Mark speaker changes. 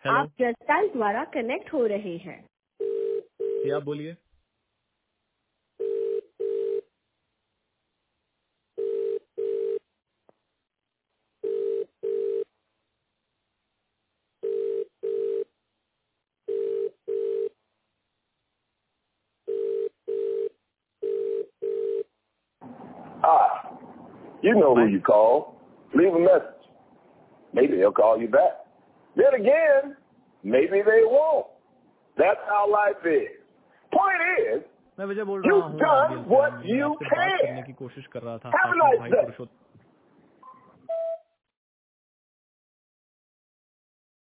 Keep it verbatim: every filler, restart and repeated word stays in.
Speaker 1: Hello
Speaker 2: आप जस्टाइल द्वारा connect हो रहे हैं।
Speaker 1: जी आप बोलिए।
Speaker 3: Ah, you know who you call. Leave a message. Maybe they'll call you back. Then again, maybe they won't. That's how life is. Point is,
Speaker 1: मैं वजह बोल रहा
Speaker 3: you've
Speaker 1: हूँ
Speaker 3: done
Speaker 1: आरबीएल से।
Speaker 3: what
Speaker 1: मैं
Speaker 3: you
Speaker 1: आपसे बात करने
Speaker 3: can.
Speaker 1: की कोशिश कर रहा था
Speaker 3: Have a
Speaker 1: ताकि
Speaker 3: nice
Speaker 1: भाई
Speaker 3: day.
Speaker 1: पुरुषोत्तम